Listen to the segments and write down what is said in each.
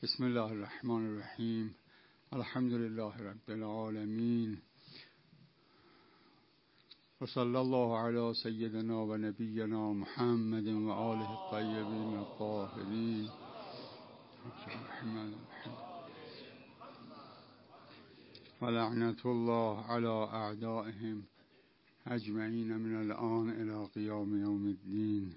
بسم الله الرحمن الرحیم. الحمد لله رب العالمین و صلی الله علی سیدنا و نبینا محمد و آله الطیبین الطاهرین. و لعنت الله علی اعدائهم اجمعین من الآن الی قیام یوم الدین.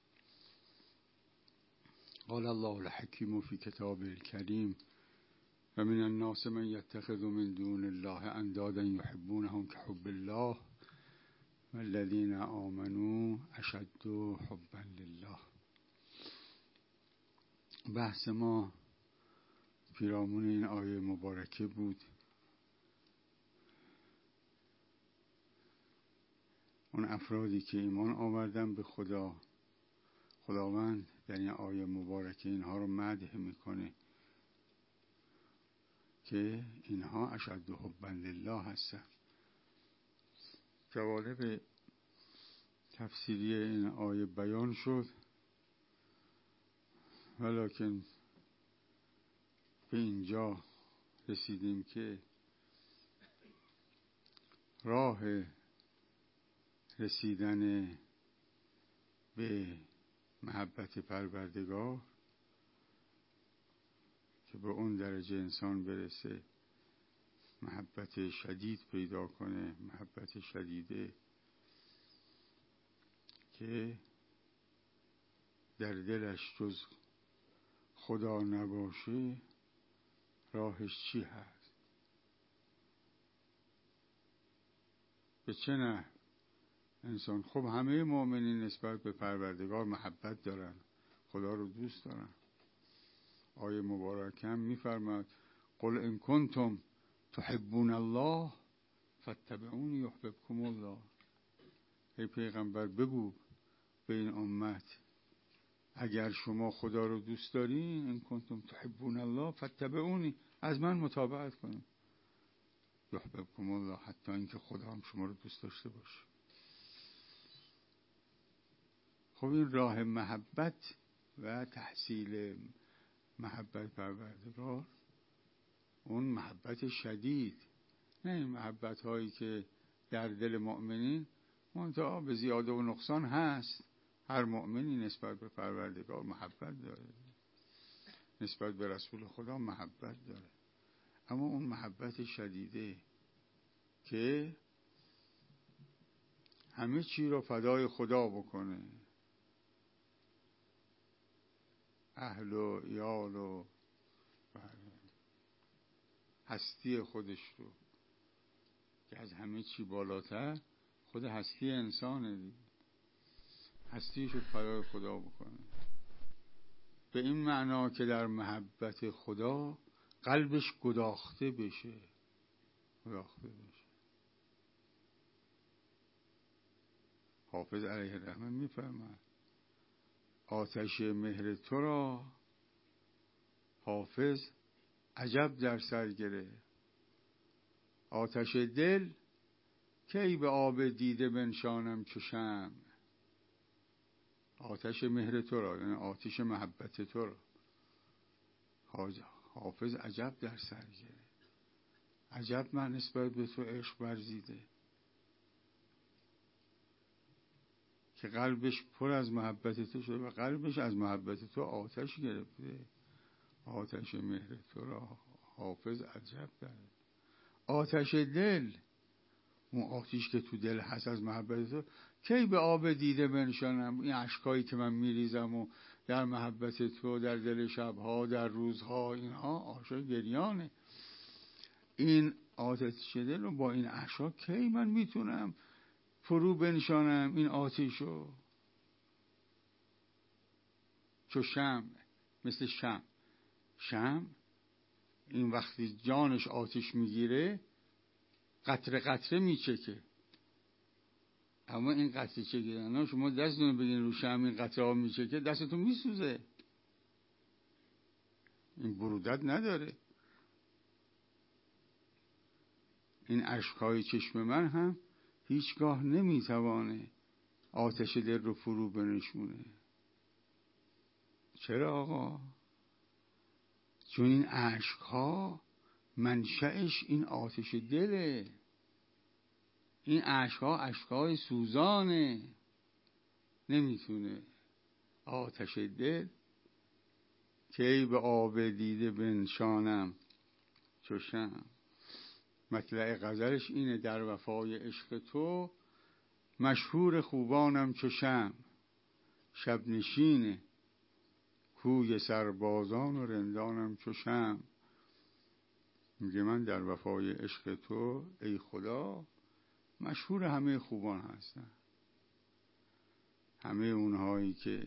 قال الله الحکیم فی کتابه الکریم و من الناس من یتخذ من دون الله اندادا یحبونهم کحب الله والذین آمنوا اشد حبا لله. بحث ما پیرامون این آیه مبارکه بود. اون افرادی که ایمان آوردن به خداوند در این آیه مبارکه اینها رو مدح میکنه که اینها اشد حبا لله هستن. جوانب تفسیری این آیه بیان شد، ولکن به اینجا رسیدیم که راه رسیدن به محبت پروردگار که به اون درجه انسان برسه، محبت شدید پیدا کنه، محبت شدیده که در دلش جز خدا نباشه، راهش چی هست؟ به چه نه انسان؟ خب همه مؤمنین نسبت به پروردگار محبت دارن، خدا رو دوست دارن. آیه مبارکه هم میفرماد قل ان کنتم تحبون الله فاتبعونی یحببکم الله. ای پیغمبر بگو به این امت اگر شما خدا رو دوست دارین، ان کنتم تحبون الله فاتبعونی، از من متابعت کنید، یحببکم الله، حتی اینکه خدا هم شما رو دوست داشته باشه. خب این راه محبت و تحصیل محبت پروردگار، اون محبت شدید، نه این محبت هایی که در دل مؤمنین منتها به زیاده و نقصان هست. هر مؤمنی نسبت به پروردگار محبت داره، نسبت به رسول خدا محبت داره، اما اون محبت شدیده که همه چی رو فدای خدا بکنه، اهل و عیال و هستی خودش رو که از همه چی بالاتر خود هستی انسانه دیگه، هستیش رو فدای خدا بکنه. به این معنا که در محبت خدا قلبش گداخته بشه. حافظ علیه الرحمه میفرماید آتش مهر تو را حافظ عجب در سر گره، آتش دل کی به آب دیده بنشانم چو شمع. آتش مهر تو را یعنی آتش محبت تو را حافظ عجب در سر گره. عجب من نسبت به تو عشق ورزیده که قلبش پر از محبت تو شده و قلبش از محبت تو آتش گرفته. آتش مهر تو را حافظ عجب داره. آتش دل، اون آتش که تو دل هست از محبت تو، کی به آب دیده بنشانم. این اشکایی که من میریزم و در محبت تو در دل شبها در روزها، اینها آشای گریانه. این آتش دل رو با این اشکا کی من میتونم فرو بنشانم این آتشو؟ چو شمع، مثل شمع این وقتی جانش آتش میگیره قطره قطره میچکه، اما این قطره چکیدن شما دستتون رو بگین رو شمع این قطره ها میچکه، دستتون میسوزه، این برودت نداره. این اشکهای چشم من هم هیچگاه نمیتوانه آتش دل رو فرو بنشونه. چرا آقا؟ چون این اشک‌ها منشأش این آتش دله، این اشک‌ها اشک‌های سوزانه، نمیتونه آتش دل کی به آب دیده بنشانم چو شمع. مطلع غزلش اینه: در وفای عشق تو مشهور خوبانم چو شمع، شب نشین کوی سربازان و رندانم چو شمع. میگه من در وفای عشق تو ای خدا مشهور همه خوبان هستم، همه اونهایی که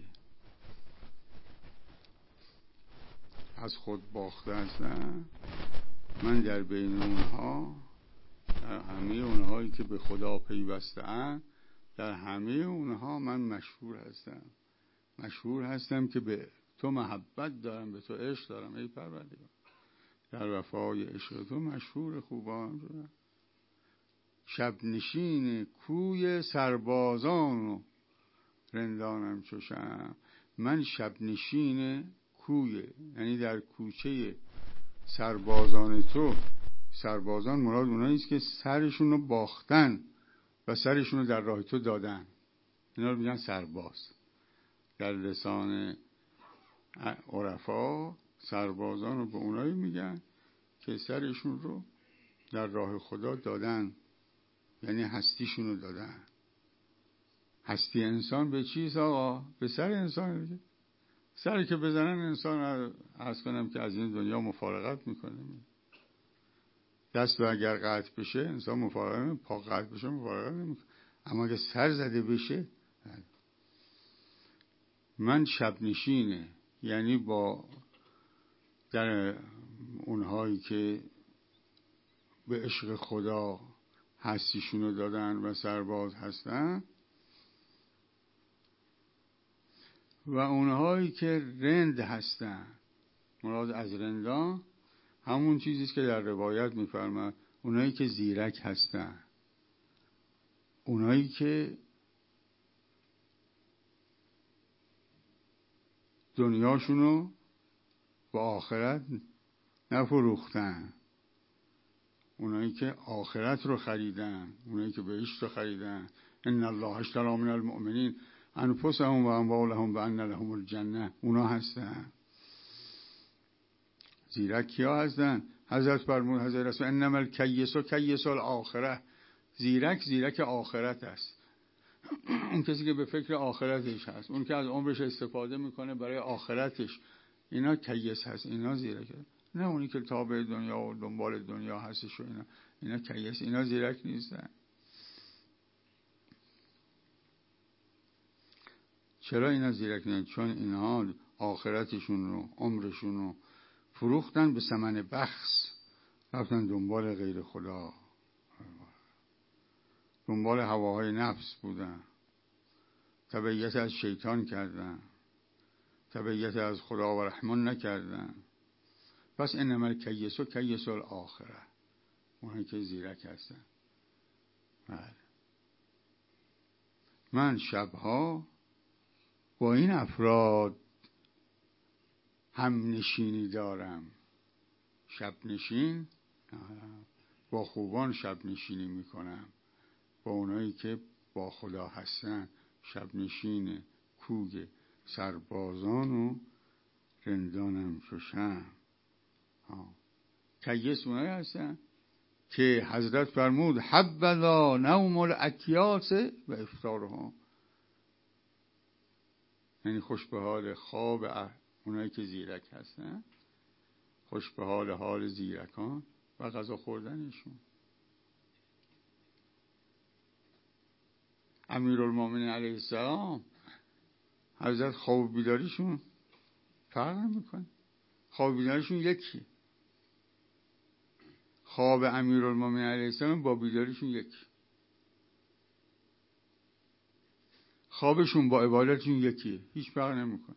از خود باخته هستن، من در بین اونها، در همه اونهایی که به خدا پیوسته‌اند، در همه اونها من مشهور هستم. مشهور هستم که به تو محبت دارم، به تو عشق دارم ای پروردگار. در وفای عشق تو مشهور خوبان شدم. شب نشین کوی سربازان و رندانم چو شمع. من شب نشین کوی، یعنی در کوچه سربازان تو. سربازان مراد اونایی است که سرشون رو باختن و سرشون رو در راه تو دادن، اینا رو میگن سرباز. در لسان عرفا سربازان رو به اونایی میگن که سرشون رو در راه خدا دادن، یعنی هستیشون رو دادن. هستی انسان به چیست آقا؟ به سر انسان دیگه. سری که بزنن انسان عرض کنم که از این دنیا مفارقت میکنه. دست اگر قطع بشه انسان مفارقت نمیکنه، پا قطع بشه مفارقت نمیکنه، اما اگه سر زده بشه. من شب نشینه، یعنی با در اونهایی که به عشق خدا هستیشونو دادن و سرباز هستن، و اونهایی که رند هستن. مراد از رندان همون چیزیست که در روایت میفرماد، اونایی که زیرک هستن، اونایی که دنیاشونو با آخرت نفروختن، اونایی که آخرت رو خریدن، اونایی که بهشت رو خریدن. ان الله اشتری من المؤمنین انفسهم و اموالهم بان لهم الجنه، اونا هستن. زیرک کیا هستن؟ حضرت فرمود، حضرت رسول انما الکیس کیس الاخره. زیرک آخرت است. اون کسی که به فکر آخرتش هست، اون که از عمرش استفاده میکنه برای آخرتش، اینا کیس هست، اینا زیرک هست. نه اونی که تابع دنیا و دنبال دنیا هستش و اینا کیس، اینا زیرک نیستن. چرا اینا زیرک نیستن؟ چون اینا آخرتشون رو، عمرشون رو فروختن به ثمن بخس، رفتن دنبال غیر خدا، دنبال هواهای نفس بودن، تبعیت از شیطان کردن، تبعیت از خدا و رحمان نکردن. پس انما الکیس و کیس الاخره، اونایی که زیرک هستن. من شبها با این افراد هم نشینی دارم. شب نشین، با خوبان شب نشینی میکنم، با اونایی که با خدا هستن. شب نشین کوی سربازان و رندانم چو شمع. کیس اونایی هستن که حضرت فرمود حبذا نوم الاکیاس و افطارها، یعنی خوش به حال خواب اونایی که زیرک هستن، خوش به حال زیرکان و غذا خوردنشون. امیرالمومنین علیه السلام حضرت خواب بیداریشون فرق نمیکنه، خواب بیداریشون یکی. خواب امیرالمومنین علیه السلام با بیداریشون یکی، خوابشون با عبادتشون یکی، هیچ فرق نمیکنه.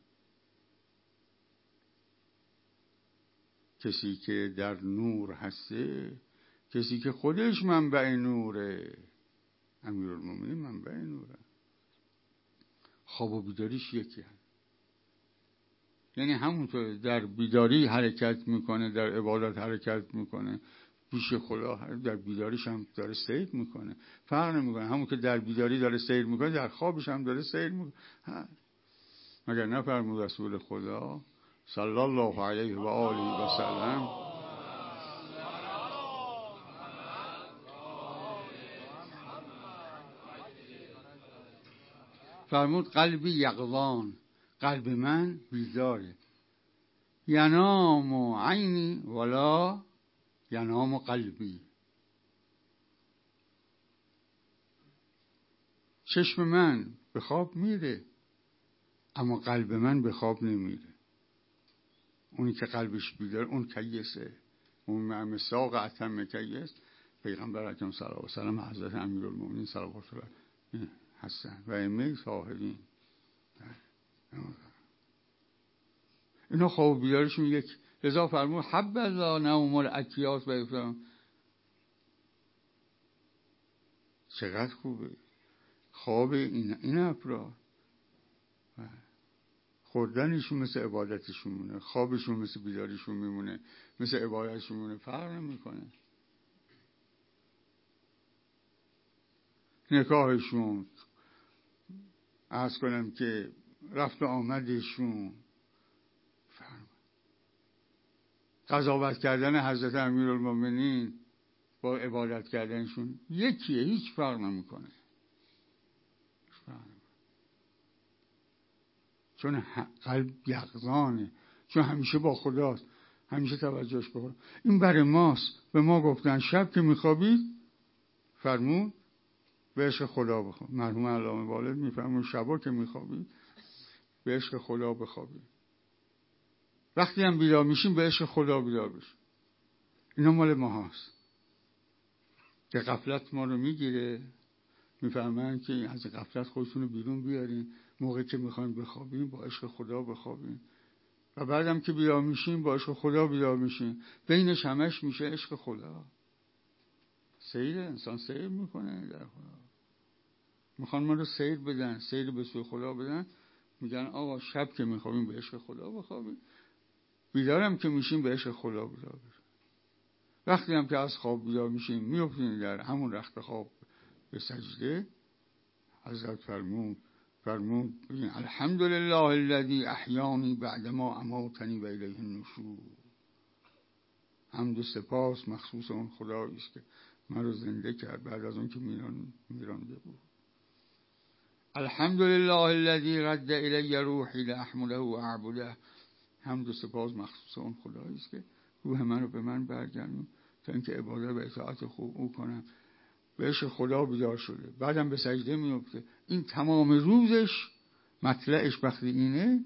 کسی که در نور هسته، کسی که خودش منبع نوره، امیرالمومنین منبع نوره، خواب و بیداریش یکی هست. یعنی همونطور در بیداری حرکت میکنه، در عبادت حرکت میکنه، پیش خدا در بیداریش هم داره سیر میکنه، فرق نمیکنه. همون که در بیداری داره سیر میکنه در خوابش هم داره سیر میکنه. مگر نفرمود رسول خدا صلی الله علیه و آله و سلم فرمود قلبی یقظان، قلب من بیداره، ینام عینی ولا ینام قلبی، چشم من به خواب میره اما قلب من به خواب نمیره. اونی که قلبش بیدار اون کیسه، اون مساق اتم کیس. پیغمبر اکرم صلی الله علیه و سلم حضرت امیرالمومنین صلوات الله هستن و ائمه صالحین. اینا خواب بیدارشون یک. لذا فرمود حبذا نوم الاکیاس و افرام. چقدر خوبه خواب این افراد. خوردنشون مثل عبادتشون مونه، خوابشون مثل بیداریشون میمونه، مثل عبادتشون میمونه، فرق نمیکنه. نکاحشون، عرض کنم که رفت و آمدشون، قضاوت کردن حضرت امیرالمومنین با عبادت کردنشون یکیه، هیچ فرق نمیکنه. چون قلب یقظانه، چون همیشه با خداست، همیشه توجهش به خدا. این برای ماست. به ما گفتن شب که میخوابید فرمود به عشق خدا بخواب. مرحوم علامه والد میفرمون شبا که میخوابید به عشق خدا بخوابید، وقتی هم بیدار میشیم به عشق خدا بیدار بشیم. اینا مال ما هست که غفلت ما رو میگیره. میفهمن که از غفلت خودتون رو بیرون بیارین، موقعی که میخوایم بخوابیم با عشق خدا بخوابیم و بعدم که بیدار میشیم با عشق خدا بیدار میشیم. بینش همش میشه عشق خدا. سیر انسان سیر میکنه در خدا. میخوان ما رو سیر بدن، سیر به سوی خدا بدن. میگن آقا شب که میخوابیم به عشق خدا بخوابیم، بیدارم که میشیم به عشق خدا بیدار بشیم. وقتی هم که از خواب بیدار میشیم میافتیم در همون رخت خواب به سجده. حضرت فرمود الحمدلله الذی احیانی بعدما اماتنی و الیه النشور. حمد و سپاس مخصوص اون خدایی است که من رو زنده کرد بعد از اون که میرانده بود. الحمدلله الذی رد الی روحی لاحمله و اعبده. حمد و سپاس مخصوص اون خدایی است که روح من رو به من برگردون تا اینکه عبادت و اطاعت خوب او کنم. بهش خدا بیدار شده، بعدم به سجده میفته. این تمام روزش مطلعش وقتی اینه،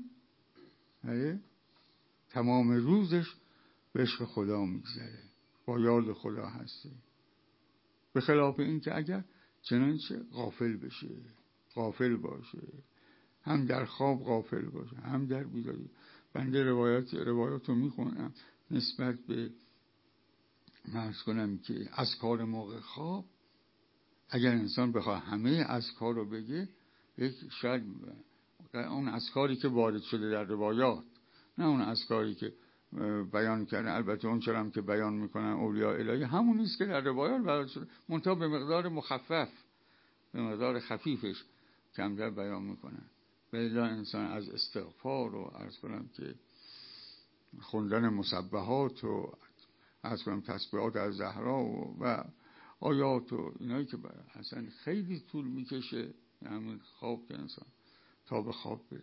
تمام روزش به عشق خدا میگذره، با یاد خدا هستی. به خلاف این که اگر چنانچه غافل بشه، غافل باشه، هم در خواب غافل باشه هم در بیداری. بنده روایات رو میخونم نسبت به عرض کنم که اذکار موقع خواب. اگر انسان بخواه همه اذکار رو بگه، شاید اون اذکاری که وارد شده در روایات، نه اون اذکاری که بیان کردن. البته اون چرا هم که بیان میکنن اولیاء الهی همون نیست که در روایات وارد شده، منتها به مقدار مخفف، به مقدار خفیفش کمتر بیان میکنن. بلا انسان از استغفار و عرض کنم که خوندن مسبحات و عرض کنم تسبیحات از زهرا و آیات و اینایی که اصلا خیلی طول میکشه همین خواب که انسان تا به خواب بره.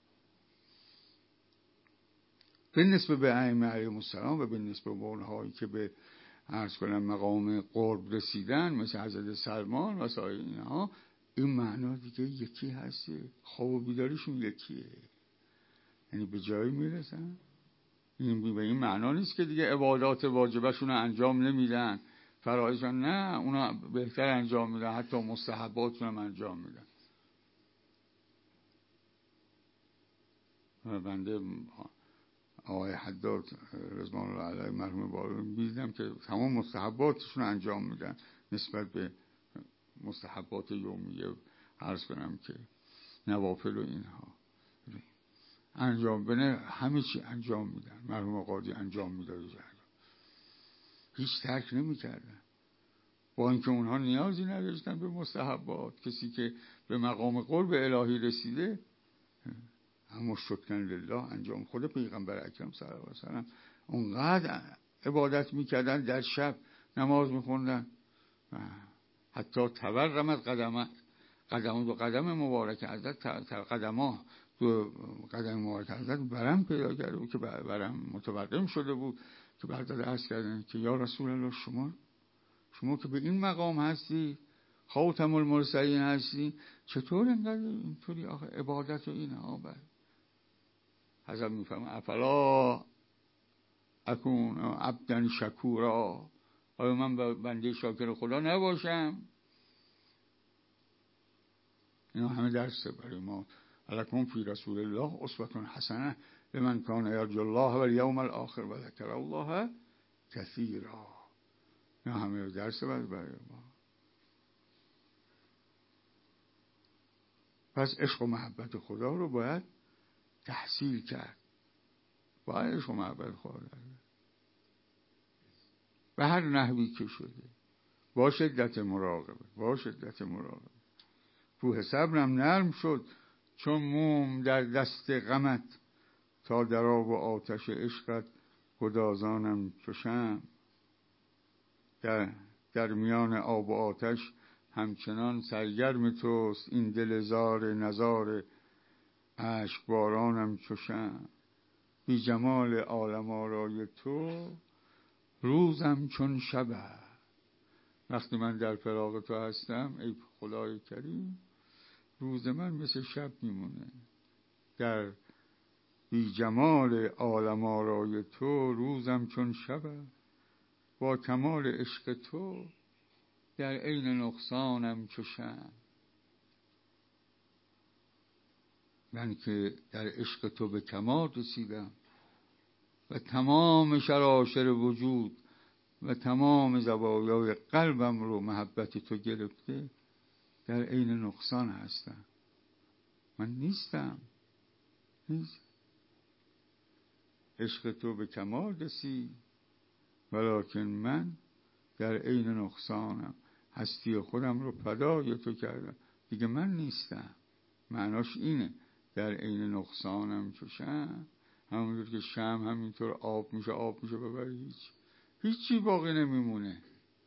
به نسبت به ائمه علیهم السلام و به نسبت به اونهایی که به عرض کنم مقام قرب رسیدن مثل حضرت سلمان و سایر اینها، این معنا دیگه یکی هسته. خواب و بیداریشون یکیه، یعنی به جایی میرسن. این به این معنا نیست که دیگه عبادات واجبشون رو انجام نمیدن، فرائضشون نه، اونا بهتر انجام میدن، حتی مستحباتشون هم انجام میدن. بنده آقای حداد رضوان الله علیه مرحوم بارون دیدم که تمام مستحباتشون انجام میدن نسبت به مستحبات یومیه، عرض کنم که نوافل و اینها. انجام بده همه چی انجام میدن. مرحوم قاضی انجام میداد، هیچ ترک نمیکردن، با اینکه اونها نیازی نداشتن به مستحبات. کسی که به مقام قرب الهی رسیده اما شکرا لله انجام. خود پیغمبر اکرم صلی الله علیه وسلم اونقدر عبادت میکردن، در شب نماز میخوندن، حتی تورمت قدم دو قدم مبارک حضرت، قدم مبارک حضرت برم پیدا کرده بود که برم متورم شده بود که بعد عرض کردن که یا رسول الله شما که به این مقام هستی، خاتم المرسلین هستی، چطور اینقدر اینطوری آخه عبادت و اینه حضرت میفهمه افلا اکون عبدا شکورا، آیا من بنده شاکر خدا نباشم؟ اینا همه درسه برای ما. لکم فی رسول الله اسوة حسنه لمن کان یرجو الله والیوم الاخر و ذکر الله کثیرا. اینا همه درسه برای ما. پس عشق و محبت خدا رو باید تحصیل کرد، باید عشق و محبت خدا به هر نحوی که شده، با شدت مراقبه. کوه صبرم نرم شد چون موم در دست غمت، تا در آب و آتش عشقت گدازانم چو شمع. در میان آب و آتش همچنان سرگرم توست، این دل زار نزار اشک بارانم چو شمع. بی جمال عالم آرای تو روزم چون شبه. وقتی من در فراق تو هستم ای خدای کریم، روز من مثل شب میمونه. در بی جمال عالم آرای تو روزم چون شبه، با کمال عشق تو در عین نقصانم چو شمع. من که در عشق تو به کمال رسیدم و تمام شراشر وجود و تمام زوایای قلبم رو محبت تو گرفته، در عین نقصان هستم. من نیستم. عشق تو به کمال رسید ولکن من در عین نقصانم. هستی خودم رو فدای تو کردم، دیگه من نیستم. معناش اینه در عین نقصانم چو شمع. همونطور که شمع همینطور آب میشه ببری هیچی باقی نمیمونه.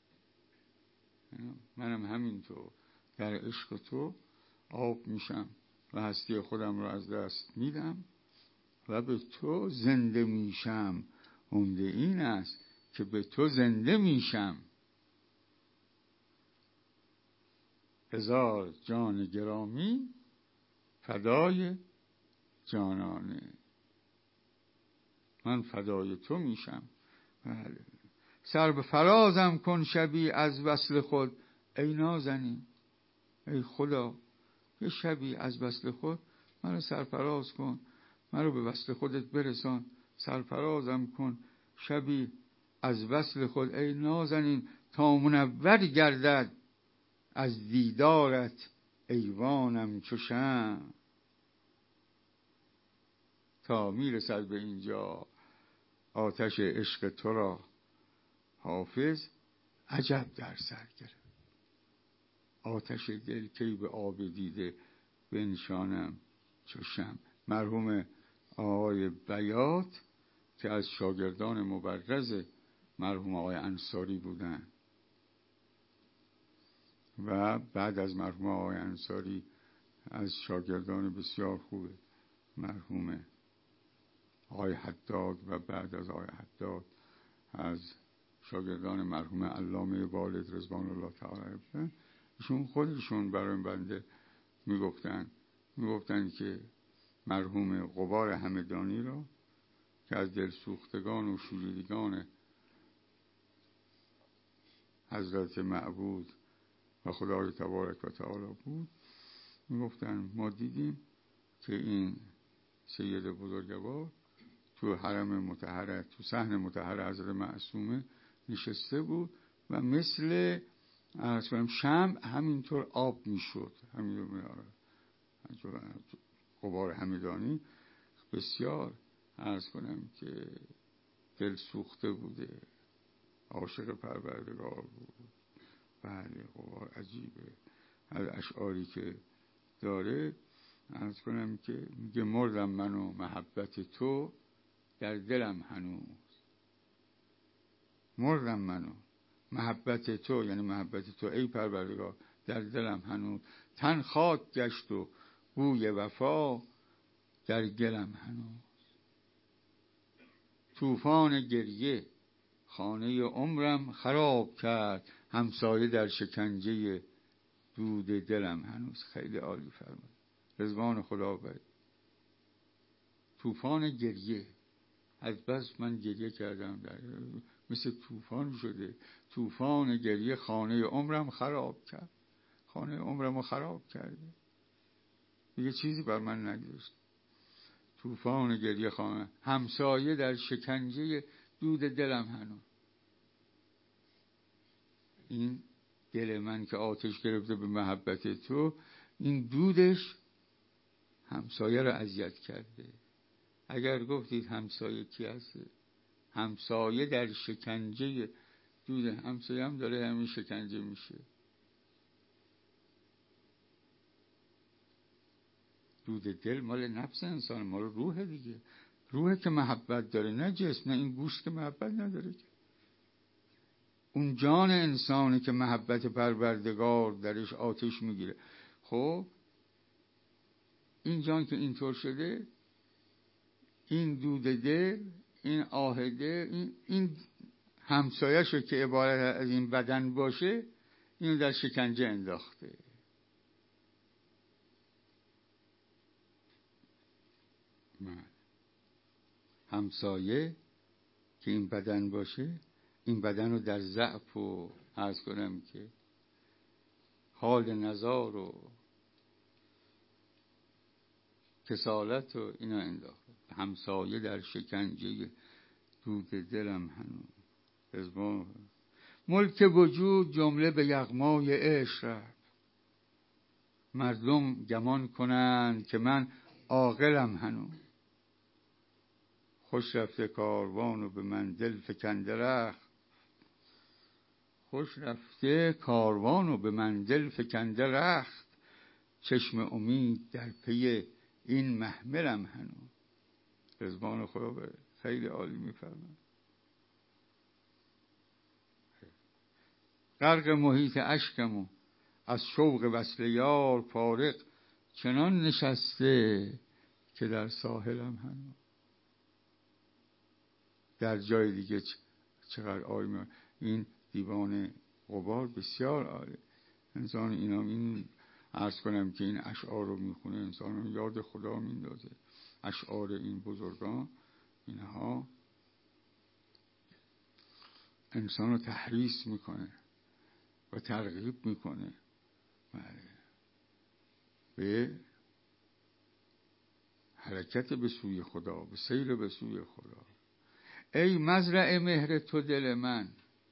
منم همینطور در عشق تو آب میشم و هستی خودم رو از دست میدم و به تو زنده میشم. عمده این است که به تو زنده میشم. هزار جان گرامی فدای جانانه. من فدای تو میشم. بله. سر به فرازم کن شبی از وصل خود ای نازنین. ای خدا یه شبی از وصل خود منو سرفراز کن، منو به وصل خودت برسان. سرفرازم کن شبی از وصل خود ای نازنین، تا منور گردد از دیدارت ایوانم چو شمع. تا میرسد به اینجا آتش عشق تو را حافظ عجب در سر گرفت. آتش دل کی به آب دیده بنشانم چو شمع. مرحوم آقای بیات که از شاگردان مبرز مرحوم آقای انصاری بودن و بعد از مرحوم آقای انصاری از شاگردان بسیار خوب مرحوم آقای حداد و بعد از آقای حداد از شاگردان مرحوم علامه والد رضوان الله تعالی بودن. ایشون خودشون برای بنده میگفتن که مرحوم غبار همدانی را که از دلسوختگان و شوریدگان حضرت معبود و خدای تبارک و تعالی بود، میگفتن ما دیدیم که این سید بزرگوار تو حرم مطهر، تو صحن مطهر حضرت معصومه نشسته بود و مثل شمع همینطور آب میشد. همینطور غبار همدانی بسیار عرض کنم که دل سوخته بوده، عاشق پروردگار بود. بله غبار عجیبه از اشعاری که داره. عرض کنم که میگه مردم من و محبت تو در دلم هنوز. مردم من و محبت تو، یعنی محبت تو ای پروردگار، در دلم هنوز. تن خاک گشت و بوی وفا در گلم هنوز. طوفان گریه خانه عمرم خراب کرد، همسایه در شکنجه دود دلم هنوز. خیلی عالی فرمود، رضوان خدا بر. طوفان گریه، از بس من گریه کردم مثل طوفان شده. طوفان گریه خانه عمرم خراب کرد، خانه عمرم خراب کرده، دیگه چیزی بر من نگذاشت. طوفان گریه خانه، همسایه در شکنجه دود دلم هنوز. این دل من که آتش گرفته به محبت تو، این دودش همسایه رو اذیت کرده. اگر گفتید همسایه کی هست؟ همسایه در شکنجه دود، همسایه هم داره همین شکنجه میشه. دود دل مال نفس انسان، مال روح دیگه. روح که محبت داره، نه جسم، نه این گوشت که محبت نداره. اون جان انسانی که محبت پروردگار درش آتش میگیره. خب این جان که اینطور شده، این دود دل، این آه دل، این همسایه شو که عبارت از این بدن باشه، اینو در شکنجه انداخته. همسایه که این بدن باشه، این بدن رو در ضعف و عرض کنم که حال نزار و کسالت و اینا انداخته. همسایه در شکنجه دود دلم هنوز. رضوان ملک وجود جمله به یغمای عشق رفت. مردم گمان کنند که من عاقلم هنوز. خوش رفته کاروان و به من دل فکنده رخت. خوش رفته کاروان و به من دل فکنده رخت. چشم امید در پی این محملم هنوز. رضوان خدا بره. خیلی عالی میفرماید. غرق محیط اشکم و از شوق وصل یار فارغ، چنان نشسته که در ساحلم هنوز. در جای دیگه چقدر عالی. این دیوان غبار بسیار عالی. انسان این عرض کنم که این اشعار رو میخونه، انسان رو یاد خدا میندازه. اشعار این بزرگان اینها انسان رو تحریص میکنه و ترغیب میکنه به حرکت به سوی خدا، به سیر به سوی خدا. ای مزرعه مهر تو دل من،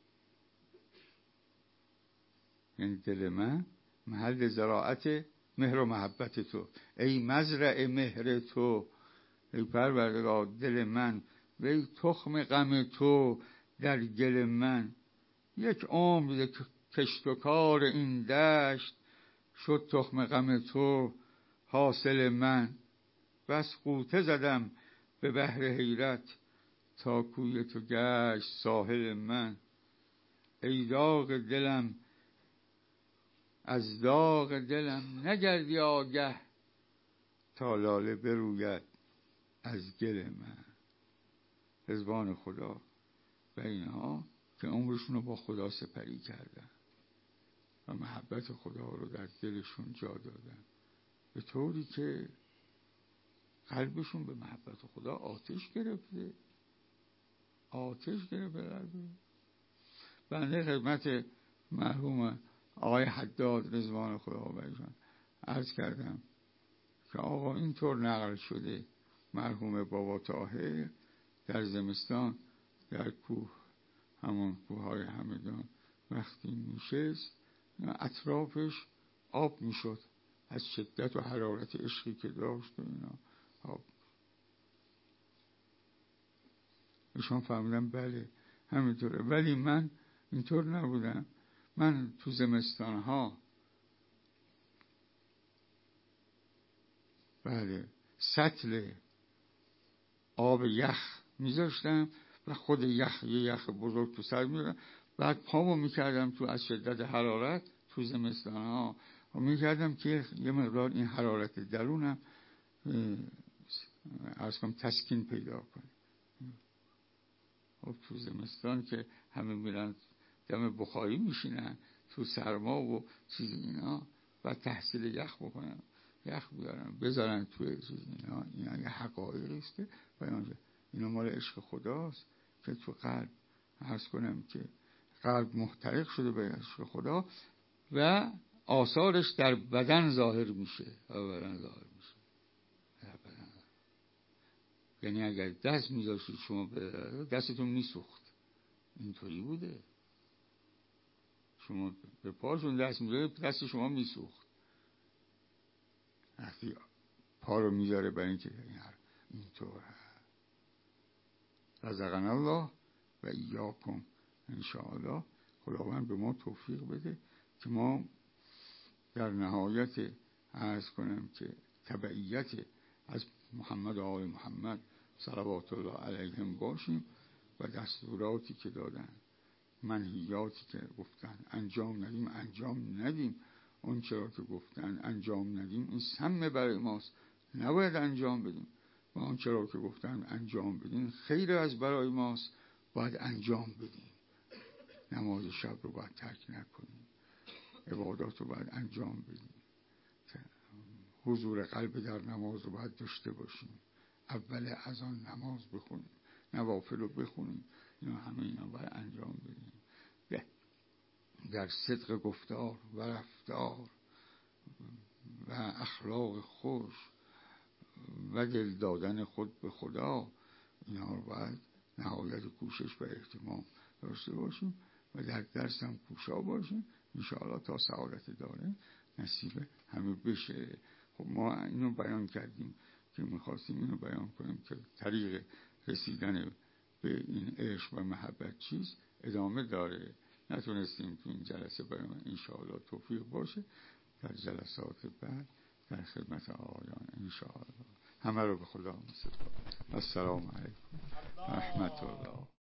یعنی دل من محل زراعت مهر و محبت تو. ای مزرعه مهر تو، ای پروردگار دل من، و ای تخم غم تو در گل من. یک عمر کشت و کار این دشت، شد تخم غم تو حاصل من. بس غوطه زدم به بحر حیرت، تا کوی تو گشت ساحل من. ای داغ دلم از داغ دلم نگردی آگه، تا لاله بروید از گل من. رضوان خدا و اینها که عمرشون رو با خدا سپری کردن و محبت خدا رو در دلشون جا دادن، به طوری که قلبشون به محبت خدا آتش گرفته. آتش گرفته قلبشون. بنده خدمت مرحوم آقای حداد رضوان خدا برشان عرض کردم که آقا اینطور نقل شده مرحوم بابا طاهر در زمستان در کوه، همون کوههای همدان، وقتی میشست اطرافش آب میشد از شدت و حرارت عشقی که داشت و اینا آب. ایشان فرمودن بله همینطوره. ولی من اینطور نبودم. من تو زمستانها بله سطل آب یخ میذاشتم و خود یه یخ بزرگ تو سر میدادم، بعد پامو میکردم تو از شدت حرارت تو زمستانها میکردم که یه مقدار این حرارت درونم عرض کنم تسکین پیدا کنه. خب تو زمستان که همه میرن دم بخاری میشینن تو سرما و چیز اینا و تحصیل یخ بکنن، یخ بیارن بذارن توی چیز اینا یه حقایقی است که اینا مال عشق خداست که تو قلب عرض کنم که قلب محترق شده به عشق خدا و آثارش در بدن ظاهر میشه. یعنی اگر دست میذاشتید شما دستتون میسوخت، اینطوری بوده. شما به پاشون دست میذارید دست شما میسوخت. وقتی پا رو میذاره برای اینکه اینطور رزقنا الله و ایاکم انشاءالله. خداوند به ما توفیق بده که ما در نهایت عرض کنم که تبعیت از محمد و آل محمد صلوات الله علیهم باشیم و دستوراتی که دادن، منهیاتی که گفتن انجام ندیم. اون چرا که گفتن انجام ندیم این سم برای ماست، نباید انجام بدیم. و اون چرا که گفتن انجام بدیم خیر از برای ماست، باید انجام بدیم. نماز شب رو باید ترک نکنیم، عبادات رو باید انجام بدیم، حضور قلب در نماز رو باید داشته باشیم، اول اذان نماز بخونیم، نوافل رو بخونیم، اینا باید انجام بدیم. در صدق گفتار و رفتار و اخلاق خوش و دل دادن خود به خدا، اینا رو باید نهایت کوشش و اهتمام داشته باشیم و در درس هم کوشا باشیم انشاءالله تا سعادت داره نصیب همه بشه. خب ما اینو بیان کردیم که میخواستیم اینو بیان کنیم که طریق رسیدن به این عشق و محبت چیز ادامه داره. نتونستیم تو این جلسه بیان، انشاءالله توفیق باشه در جلسات بعد در خدمت آقایان انشاءالله. همه رو به خدا می‌سپارم. السلام علیکم رحمت الله.